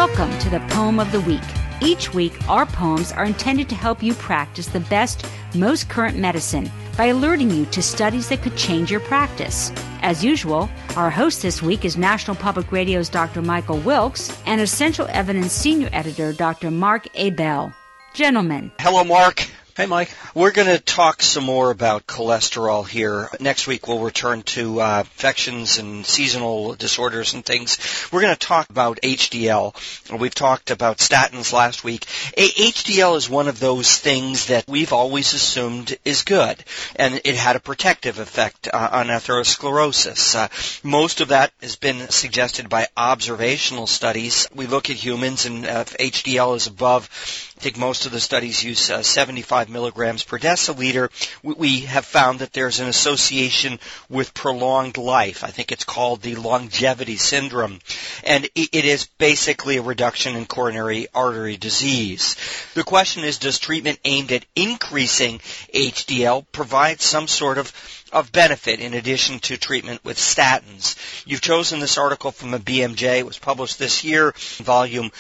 Welcome to the Poem of the Week. Each week, our poems are intended to help you practice the best, most current medicine by alerting you to studies that could change your practice. As usual, our host this week is National Public Radio's Dr. Michael Wilkes and Essential Evidence Senior Editor Dr. Mark Abell. Gentlemen. Hello, Mark. Hey, Mike. We're going to talk some more about cholesterol here. Next week, we'll return to infections and seasonal disorders and things. We're going to talk about HDL. We've talked about statins last week. HDL is one of those things that we've always assumed is good, and it had a protective effect on atherosclerosis. Most of that has been suggested by observational studies. We look at humans, and if HDL is above, I think most of the studies use 75 milligrams per deciliter. We have found that there's an association with prolonged life. I think it's called the longevity syndrome. And it is basically a reduction in coronary artery disease. The question is, does treatment aimed at increasing HDL provide some sort of benefit in addition to treatment with statins? You've chosen this article from the BMJ. It was published this year, volume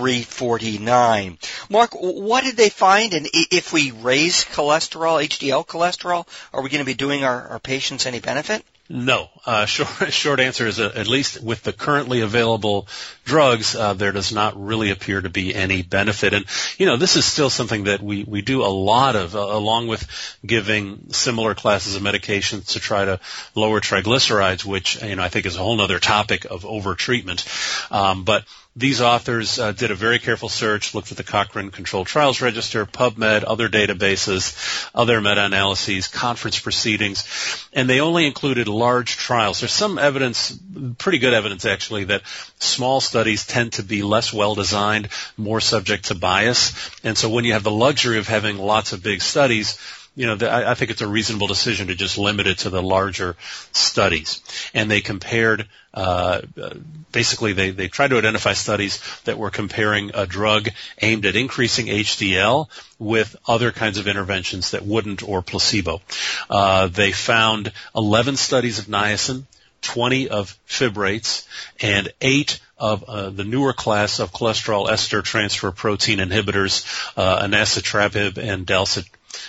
349. Mark, what did they find? And if we raise cholesterol, HDL cholesterol, are we going to be doing our patients any benefit? No. Short answer is at least with the currently available drugs, there does not really appear to be any benefit. And, this is still something that we do a lot of, along with giving similar classes of medications to try to lower triglycerides, which, I think is a whole other topic of over-treatment. But these authors did a very careful search, looked at the Cochrane Controlled Trials Register, PubMed, other databases, other meta-analyses, conference proceedings, and they only included large trials. There's some evidence, pretty good evidence actually, that small studies tend to be less well-designed, more subject to bias. And so when you have the luxury of having lots of big studies, I think it's a reasonable decision to just limit it to the larger studies. And they compared, basically they tried to identify studies that were comparing a drug aimed at increasing HDL with other kinds of interventions that wouldn't, or placebo. They found 11 studies of niacin, 20 of fibrates, and 8 of the newer class of cholesterol ester transfer protein inhibitors, anacetrapib and dalcetrapib.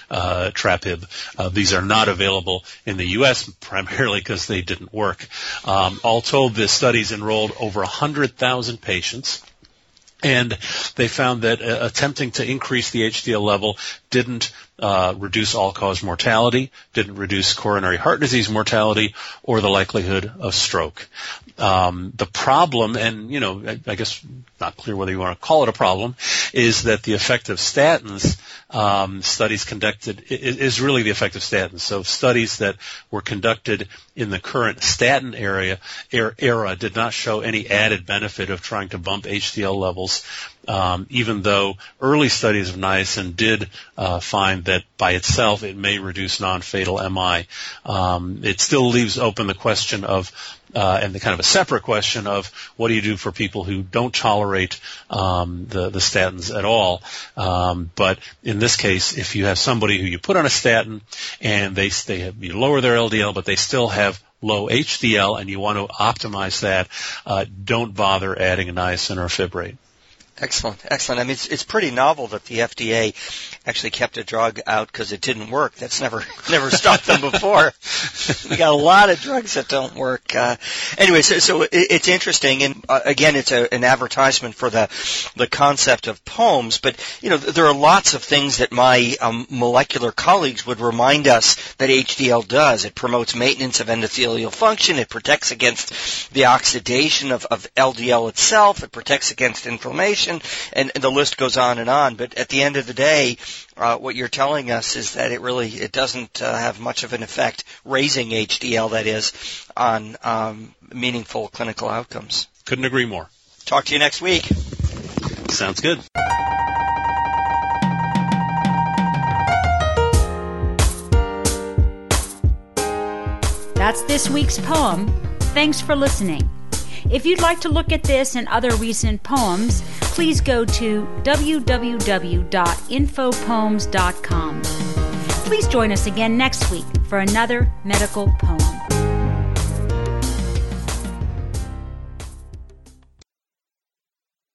These are not available in the U.S. primarily because they didn't work. All told, the studies enrolled over 100,000 patients, and they found that attempting to increase the HDL level didn't reduce all-cause mortality, didn't reduce coronary heart disease mortality, or the likelihood of stroke. The problem, and I guess not clear whether you want to call it a problem, is that the effect of statins, studies conducted, is really the effect of statins. So studies that were conducted in the current statin era did not show any added benefit of trying to bump HDL levels, even though early studies of niacin did find that by itself it may reduce non-fatal MI. It still leaves open the question of and the kind of a separate question of what do you do for people who don't tolerate the statins at all. But in this case, if you have somebody who you put on a statin and you lower their LDL, but they still have low HDL and you want to optimize that, don't bother adding a niacin or a fibrate. Excellent. I mean, it's pretty novel that the FDA actually kept a drug out because it didn't work. That's never stopped them before. We got a lot of drugs that don't work. Anyway, so it's interesting, and again, it's an advertisement for the concept of poems. But there are lots of things that my molecular colleagues would remind us that HDL does. It promotes maintenance of endothelial function. It protects against the oxidation of LDL itself. It protects against inflammation. And the list goes on and on. But at the end of the day, what you're telling us is that it doesn't have much of an effect, raising HDL, that is, on meaningful clinical outcomes. Couldn't agree more. Talk to you next week. Sounds good. That's this week's poem. Thanks for listening. If you'd like to look at this and other recent poems, please go to www.infopoems.com. Please join us again next week for another medical poem.